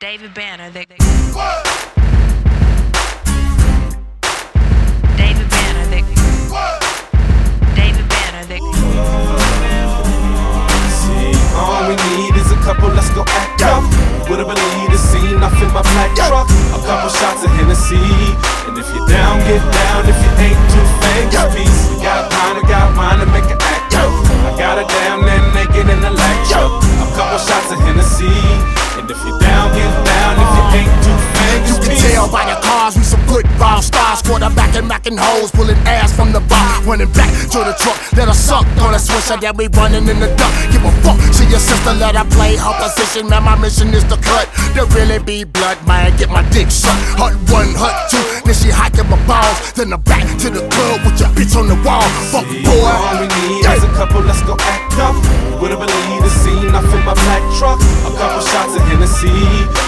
David Banner, David Banner, David Banner, See, all we need is a couple, let's go act up. Would've believed the scene, I feel my black truck. A couple shots of Hennessy, and if you're down, get down. If you ain't too fake, just peace. Got mine to make an act up. I got her down there naked in the electro. A couple shots of Hennessy, and if you're down, get down. If you ain't too fake, You can tell by the cars, we some football stars. Quarterbacking, macking hoes, pulling ass from the bar. Running back to the truck, let her suck on a swisher. That we running in the duck. Give a fuck to your sister, let her play her position. Man, my mission is to cut. There really be blood, man, get my dick sucked. Hut one, hut two, then she hiking my balls. Then the back to the club with your bitch on the wall. Fuck boy. All we need is a couple, let's go act up. Would've believed the scene, I feel my black truck. A couple shots of Hennessy,